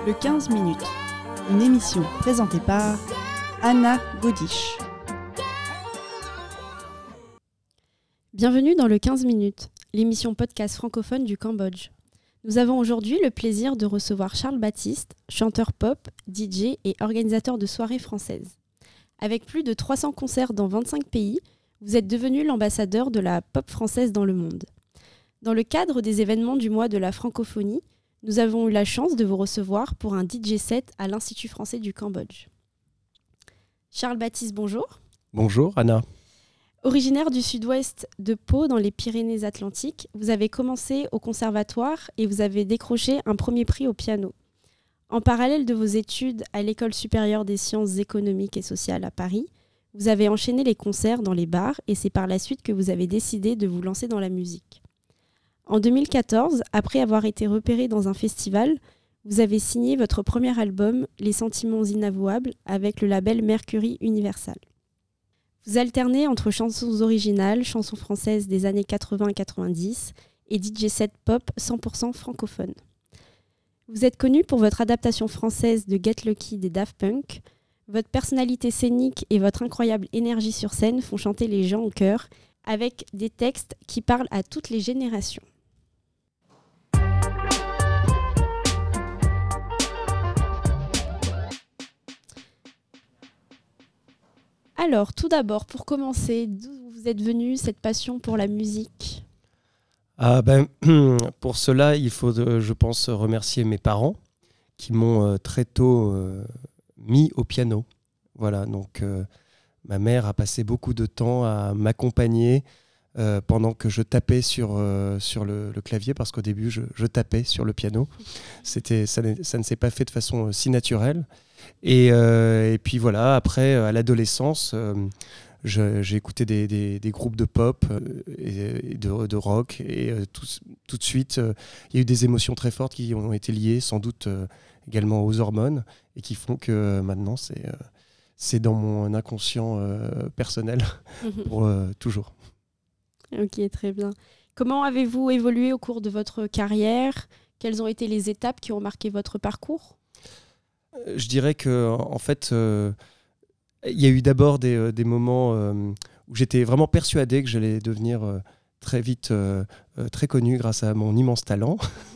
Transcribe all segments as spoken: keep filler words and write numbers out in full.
Le quinze minutes, une émission présentée par Anna Godiche. Bienvenue dans le quinze minutes, l'émission podcast francophone du Cambodge. Nous avons aujourd'hui le plaisir de recevoir Charles Baptiste, chanteur pop, D J et organisateur de soirées françaises. Avec plus de trois cents concerts dans vingt-cinq pays, vous êtes devenu l'ambassadeur de la pop française dans le monde. Dans le cadre des événements du mois de la francophonie, nous avons eu la chance de vous recevoir pour un D J set à l'Institut français du Cambodge. Charles Baptiste, bonjour. Bonjour Anna. Originaire du sud-ouest de Pau dans les Pyrénées-Atlantiques, vous avez commencé au conservatoire et vous avez décroché un premier prix au piano. En parallèle de vos études à l'École supérieure des sciences économiques et sociales à Paris, vous avez enchaîné les concerts dans les bars et c'est par la suite que vous avez décidé de vous lancer dans la musique. En deux mille quatorze, après avoir été repéré dans un festival, vous avez signé votre premier album, Les Sentiments Inavouables, avec le label Mercury Universal. Vous alternez entre chansons originales, chansons françaises des années quatre-vingts quatre-vingt-dix et D J set pop cent pour cent francophone. Vous êtes connu pour votre adaptation française de Get Lucky des Daft Punk. Votre personnalité scénique et votre incroyable énergie sur scène font chanter les gens au cœur avec des textes qui parlent à toutes les générations. Alors, tout d'abord, pour commencer, d'où vous êtes venu cette passion pour la musique ? Ah ben, pour cela, il faut, euh, je pense, remercier mes parents qui m'ont euh, très tôt euh, mis au piano. Voilà, donc euh, ma mère a passé beaucoup de temps à m'accompagner euh, pendant que je tapais sur, euh, sur le, le clavier, parce qu'au début, je, je tapais sur le piano. C'était, ça, ça ne s'est pas fait de façon euh, si naturelle. Et, euh, et puis voilà, après, à l'adolescence, euh, je, j'ai écouté des, des, des groupes de pop euh, et, et de, de rock. Et euh, tout, tout de suite, euh, il y a eu des émotions très fortes qui ont été liées, sans doute euh, également aux hormones, et qui font que euh, maintenant, c'est, euh, c'est dans mon inconscient euh, personnel pour euh, toujours. Ok, très bien. Comment avez-vous évolué au cours de votre carrière ? Quelles ont été les étapes qui ont marqué votre parcours ? Je dirais que en fait, euh, il y a eu d'abord des, euh, des moments euh, où j'étais vraiment persuadé que j'allais devenir euh, très vite euh, euh, très connu grâce à mon immense talent.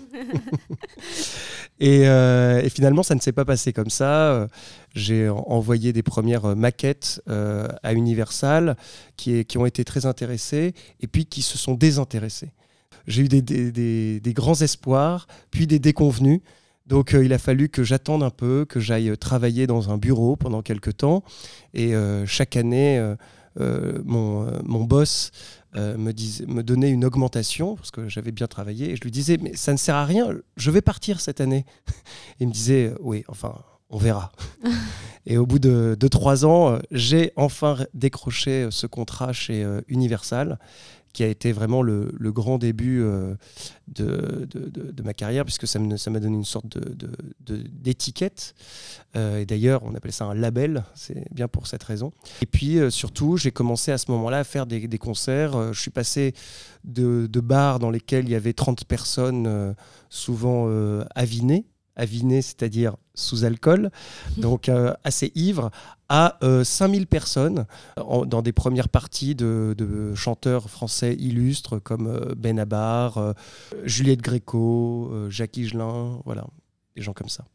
et, euh, et finalement, ça ne s'est pas passé comme ça. J'ai envoyé des premières maquettes euh, à Universal qui, qui ont été très intéressés et puis qui se sont désintéressés. J'ai eu des, des, des, des grands espoirs, puis des déconvenus. Donc euh, il a fallu que j'attende un peu, que j'aille travailler dans un bureau pendant quelques temps. Et euh, chaque année, euh, euh, mon, euh, mon boss euh, me, disait, me donnait une augmentation, parce que j'avais bien travaillé. Et je lui disais, mais ça ne sert à rien, je vais partir cette année. Il me disait, oui, enfin, on verra. Et au bout de, de trois ans, j'ai enfin décroché ce contrat chez euh, Universal, qui a été vraiment le, le grand début euh, de, de, de, de ma carrière, puisque ça, me, ça m'a donné une sorte de, de, de, d'étiquette. Euh, et d'ailleurs, on appelle ça un label, c'est bien pour cette raison. Et puis, euh, surtout, j'ai commencé à ce moment-là à faire des, des concerts. Euh, je suis passé de, de bars dans lesquels il y avait trente personnes, euh, souvent euh, avinées, aviné, c'est-à-dire sous alcool, donc euh, assez ivre, à euh, cinq mille personnes en, dans des premières parties de, de chanteurs français illustres comme euh, Benabar, euh, Juliette Gréco, euh, Jacques Higelin, voilà, des gens comme ça.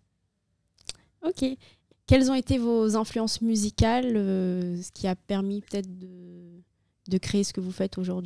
Ok. Quelles ont été vos influences musicales, euh, ce qui a permis peut-être de, de créer ce que vous faites aujourd'hui ?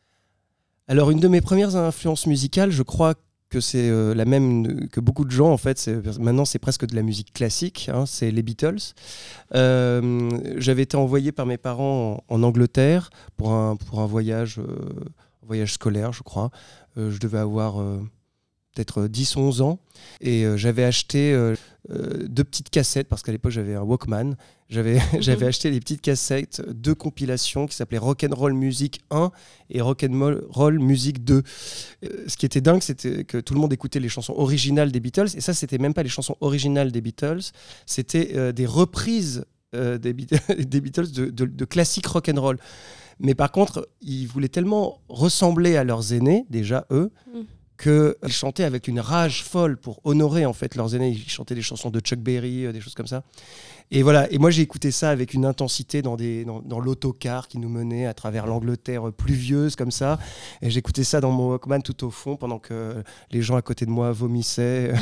Alors, une de mes premières influences musicales, je crois que c'est euh, la même que beaucoup de gens en fait. C'est, maintenant c'est presque de la musique classique, hein, c'est les Beatles. Euh, j'avais été envoyé par mes parents en, en Angleterre pour un, pour un voyage, euh, un voyage scolaire je crois. Euh, je devais avoir euh, peut-être dix onze ans et euh, j'avais acheté euh, euh, deux petites cassettes parce qu'à l'époque j'avais un Walkman. J'avais, j'avais acheté des petites cassettes de compilation qui s'appelaient Rock'n'Roll Music un et Rock'n'Roll Music deux. Euh, ce qui était dingue, c'était que tout le monde écoutait les chansons originales des Beatles. Et ça, c'était même pas les chansons originales des Beatles. C'était euh, des reprises euh, des, des Beatles de, de, de classiques rock'n'roll. Mais par contre, ils voulaient tellement ressembler à leurs aînés, déjà eux, mm. qu'ils chantaient avec une rage folle pour honorer en fait leurs aînés. Ils chantaient des chansons de Chuck Berry, euh, des choses comme ça. Et voilà. Et moi, j'ai écouté ça avec une intensité dans, des, dans, dans l'autocar qui nous menait à travers l'Angleterre pluvieuse comme ça. Et j'écoutais ça dans mon Walkman tout au fond pendant que les gens à côté de moi vomissaient.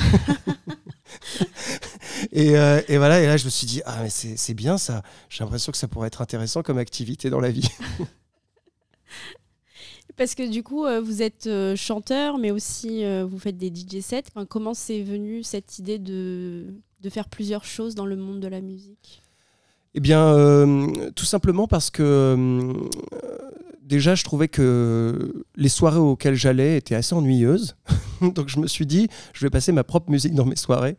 et, euh, et voilà. Et là, je me suis dit, ah mais c'est, c'est bien ça. J'ai l'impression que ça pourrait être intéressant comme activité dans la vie. Parce que du coup, euh, vous êtes euh, chanteur, mais aussi euh, vous faites des D J sets. Enfin, comment c'est venu cette idée de, de faire plusieurs choses dans le monde de la musique ? Eh bien, euh, tout simplement parce que euh, déjà, je trouvais que les soirées auxquelles j'allais étaient assez ennuyeuses. Donc, je me suis dit, je vais passer ma propre musique dans mes soirées.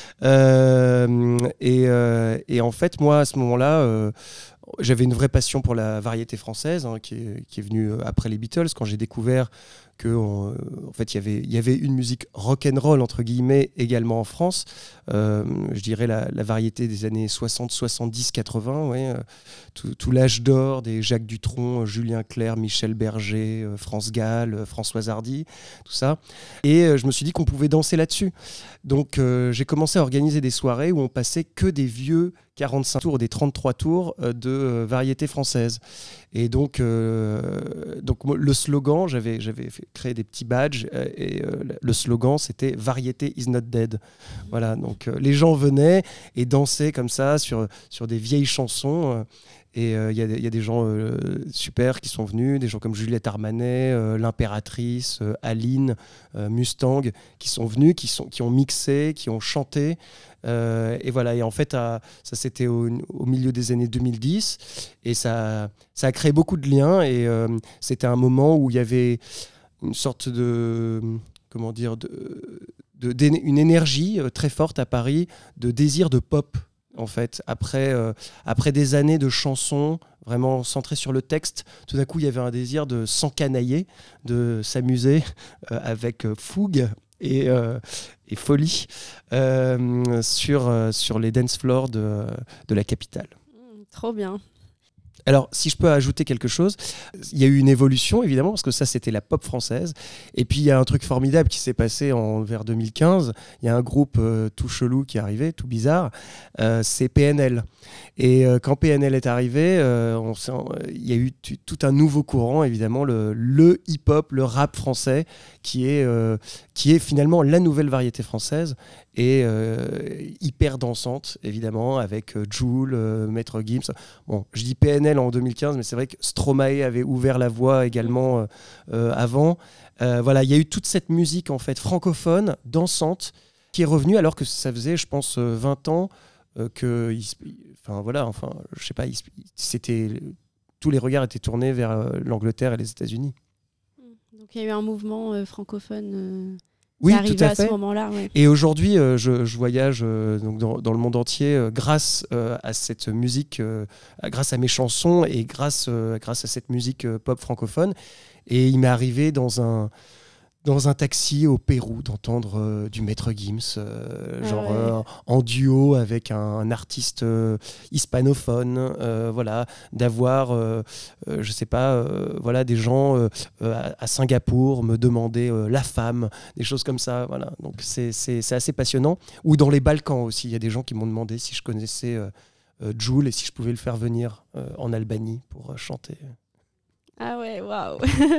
Euh, et, euh, et en fait, moi, à ce moment-là, euh, j'avais une vraie passion pour la variété française, hein, qui est, qui est venue après les Beatles, quand j'ai découvert que on, en fait, y avait, y avait une musique rock'n'roll, entre guillemets, également en France. Euh, je dirais la, la variété des années soixante, soixante-dix, quatre-vingts, ouais, euh, tout, tout l'âge d'or des Jacques Dutronc, Julien Clerc, Michel Berger, euh, France Gall, euh, Françoise Hardy, tout ça. Et euh, je me suis dit qu'on pouvait danser là-dessus. Donc euh, j'ai commencé à organiser des soirées où on passait que des vieux quarante-cinq tours, des trente-trois tours euh, de euh, variété française. Et donc, euh, donc le slogan, j'avais, j'avais fait, créé des petits badges, euh, et euh, le slogan, c'était « Variété is not dead ». Voilà, donc euh, les gens venaient et dansaient comme ça sur, sur des vieilles chansons. Euh, et il euh, y, y a des gens euh, super qui sont venus, des gens comme Juliette Armanet, euh, l'Impératrice, euh, Aline, euh, Mustang, qui sont venus, qui, sont, qui ont mixé, qui ont chanté. Euh, et voilà, et en fait, à, ça c'était au, au milieu des années deux mille dix, et ça, ça a créé beaucoup de liens, et euh, c'était un moment où il y avait une sorte de, comment dire, de, de, de, une énergie très forte à Paris, de désir de pop, en fait. Après, euh, après des années de chansons vraiment centrées sur le texte, tout d'un coup, il y avait un désir de s'encanailler, de s'amuser euh, avec fougue et, euh, et folie euh, sur, euh, sur les dance floors de, de la capitale. Mmh, trop bien. Alors, si je peux ajouter quelque chose, il y a eu une évolution, évidemment, parce que ça, c'était la pop française. Et puis, il y a un truc formidable qui s'est passé en, vers deux mille quinze. Il y a un groupe euh, tout chelou qui est arrivé, tout bizarre. Euh, c'est P N L. Et euh, quand P N L est arrivé, euh, on sent, il y a eu t- tout un nouveau courant, évidemment, le, le hip-hop, le rap français, qui est, euh, qui est finalement la nouvelle variété française. Et euh, hyper dansante, évidemment, avec euh, Jul, euh, Maître Gims. Bon, je dis P N L en deux mille quinze, mais c'est vrai que Stromae avait ouvert la voie également euh, euh, avant. Euh, voilà, il y a eu toute cette musique en fait francophone, dansante, qui est revenue alors que ça faisait, je pense, vingt ans euh, que, il, enfin voilà, enfin, je sais pas, il, c'était, tous les regards étaient tournés vers euh, l'Angleterre et les États-Unis. Donc il y a eu un mouvement euh, francophone. Euh... Oui, tout à, à fait. ce moment-là. Ouais. Et aujourd'hui, euh, je, je voyage euh, donc dans, dans le monde entier euh, grâce euh, à cette musique, euh, grâce à mes chansons et grâce, euh, grâce à cette musique euh, pop francophone. Et il m'est arrivé dans un, dans un taxi au Pérou d'entendre euh, du Maître Gims, euh, ah genre ouais. euh, en duo avec un, un artiste euh, hispanophone, euh, voilà, d'avoir, euh, euh, je sais pas, euh, voilà, des gens euh, euh, à Singapour me demander euh, la femme, des choses comme ça, voilà. Donc c'est, c'est, c'est assez passionnant. Ou dans les Balkans aussi, il y a des gens qui m'ont demandé si je connaissais euh, euh, Jul et si je pouvais le faire venir euh, en Albanie pour euh, chanter. Ah ouais, waouh.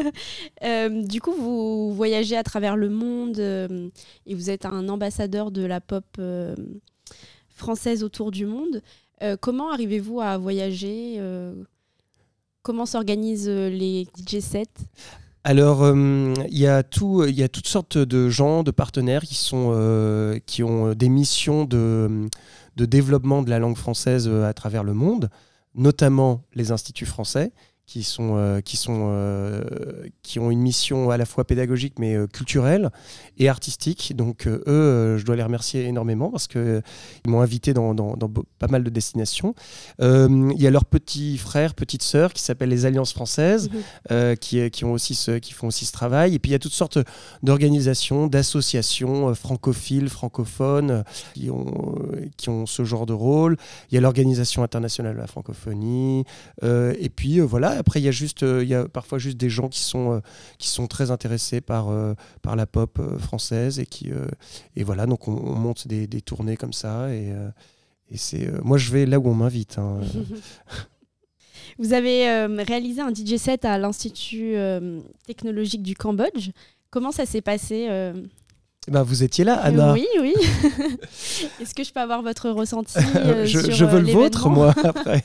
euh, du coup, vous voyagez à travers le monde euh, et vous êtes un ambassadeur de la pop euh, française autour du monde. Euh, comment arrivez-vous à voyager euh, Comment s'organisent les D J sets ? Alors, il euh, y a tout, il y a toutes sortes de gens, de partenaires qui sont, euh, qui ont des missions de, de développement de la langue française à travers le monde, notamment les instituts français, qui sont, euh, qui sont, euh, qui ont une mission à la fois pédagogique mais euh, culturelle et artistique. Donc euh, eux, euh, je dois les remercier énormément parce qu'ils euh, m'ont invité dans, dans, dans pas mal de destinations. Il euh, y a leurs petits frères, petites sœurs qui s'appellent les Alliances françaises, mmh. euh, qui, qui, ont aussi ce, qui font aussi ce travail. Et puis il y a toutes sortes d'organisations, d'associations euh, francophiles, francophones euh, qui, ont, euh, qui ont ce genre de rôle. Il y a l'Organisation internationale de la francophonie. Euh, et puis euh, voilà. après il y a juste, il euh, y a parfois juste des gens qui sont euh, qui sont très intéressés par euh, par la pop euh, française et qui euh, et voilà, donc on, on monte des, des tournées comme ça et euh, et c'est euh, moi je vais là où on m'invite. Hein. Vous avez euh, réalisé un D J set à l'Institut euh, technologique du Cambodge. Comment ça s'est passé euh... Ben, vous étiez là, Anna. Euh, oui, oui. Est-ce que je peux avoir votre ressenti euh, je, sur je veux euh, le vôtre, moi, après.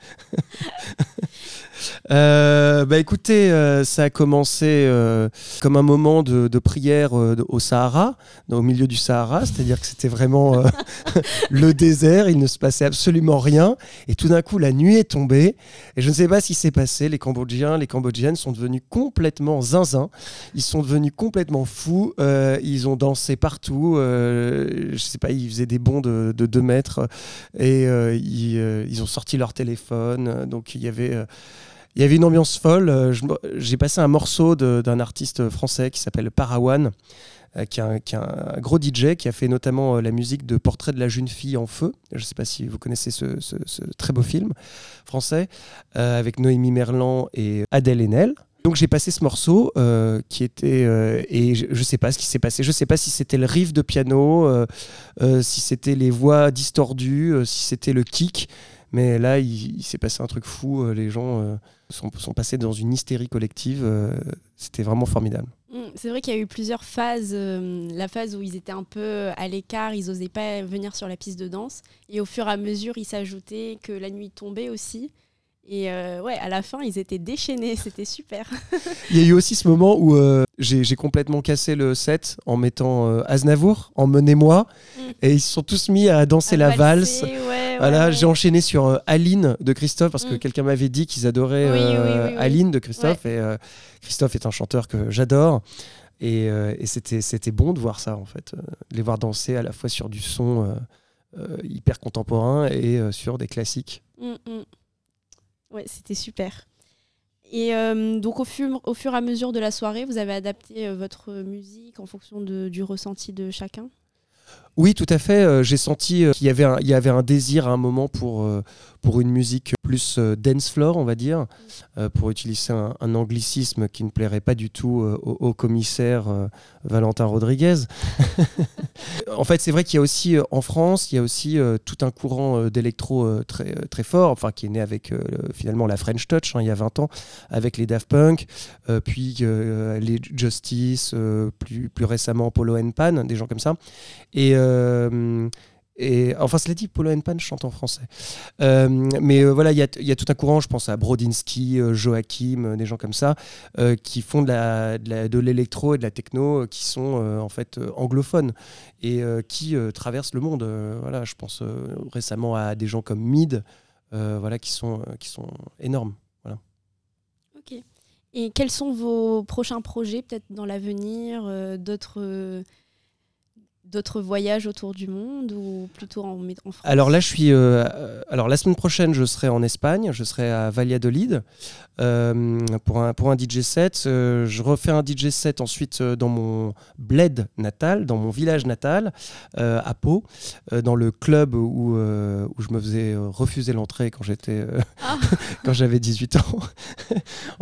Euh, bah écoutez, euh, ça a commencé euh, comme un moment de, de prière euh, au Sahara, au milieu du Sahara, c'est-à-dire que c'était vraiment euh, le désert, il ne se passait absolument rien, et tout d'un coup la nuit est tombée, et je ne sais pas ce qui s'est passé, les Cambodgiens, les Cambodgiennes sont devenus complètement zinzin, ils sont devenus complètement fous, euh, ils ont dansé partout, euh, je sais pas, ils faisaient des bonds de, de deux mètres, et euh, ils, euh, ils ont sorti leur téléphone, donc il y avait... Euh, Il y avait une ambiance folle. Je, j'ai passé un morceau de, d'un artiste français qui s'appelle Parawan, euh, qui, est un, qui est un gros D J, qui a fait notamment euh, la musique de Portrait de la jeune fille en feu. Je ne sais pas si vous connaissez ce, ce, ce très beau film français, euh, avec Noémie Merlan et Adèle Haenel. Donc j'ai passé ce morceau euh, qui était euh, et je, je sais pas ce qui s'est passé. Je sais pas si c'était le riff de piano, euh, euh, si c'était les voix distordues, euh, si c'était le kick. Mais là, il, il s'est passé un truc fou. Euh, les gens euh, sont, sont passés dans une hystérie collective. Euh, c'était vraiment formidable. C'est vrai qu'il y a eu plusieurs phases. Euh, la phase où ils étaient un peu à l'écart, ils n'osaient pas venir sur la piste de danse. Et au fur et à mesure, ils s'ajoutaient que la nuit tombait aussi. Et euh, ouais, à la fin, ils étaient déchaînés. C'était super. Il y a eu aussi ce moment où euh, j'ai, j'ai complètement cassé le set en mettant euh, Aznavour, Emmenez-moi. Mm. Et ils se sont tous mis à danser à la valse. Ouais, voilà, ouais, ouais. J'ai enchaîné sur euh, Aline de Christophe parce mm. que quelqu'un m'avait dit qu'ils adoraient oui, euh, oui, oui, oui. Aline de Christophe. Ouais. Et euh, Christophe est un chanteur que j'adore. Et, euh, et c'était, c'était bon de voir ça, en fait. Euh, les voir danser à la fois sur du son euh, euh, hyper contemporain et euh, sur des classiques. Mm, mm. Ouais, c'était super. Et euh, donc, au fur, au fur et à mesure de la soirée, vous avez adapté euh, votre musique en fonction de, du ressenti de chacun ? Oui, tout à fait. Euh, j'ai senti euh, qu'il y avait un, il y avait un désir à un moment pour, euh, pour une musique plus euh, dance floor, on va dire, euh, pour utiliser un, un anglicisme qui ne plairait pas du tout euh, au, au commissaire euh, Valentin Rodriguez. En fait, c'est vrai qu'il y a aussi, euh, en France, il y a aussi euh, tout un courant euh, d'électro euh, très, très fort, enfin, qui est né avec euh, finalement la French Touch, hein, il y a vingt ans, avec les Daft Punk, euh, puis euh, les Justice, euh, plus, plus récemment Polo and Pan, des gens comme ça. Et, euh, et enfin, cela dit, Polo and Pan chante en français. Euh, mais euh, voilà, il y, y a tout un courant, je pense à Brodinski, euh, Joachim, euh, des gens comme ça, euh, qui font de, la, de, la, de l'électro et de la techno, euh, qui sont euh, en fait euh, anglophones et euh, qui euh, traversent le monde. Euh, voilà, je pense euh, récemment à des gens comme Mid, euh, voilà, qui sont, euh, qui sont énormes. Voilà. Ok. Et quels sont vos prochains projets, peut-être dans l'avenir, euh, d'autres euh, d'autres voyages autour du monde ou plutôt en, en France ? Alors là, je suis. Euh, alors la semaine prochaine, je serai en Espagne. Je serai à Valladolid euh, pour un pour un D J set. Euh, je refais un D J set ensuite euh, dans mon bled natal, dans mon village natal, euh, à Pau, euh, dans le club où euh, où je me faisais refuser l'entrée quand j'étais euh, ah. quand j'avais dix-huit ans.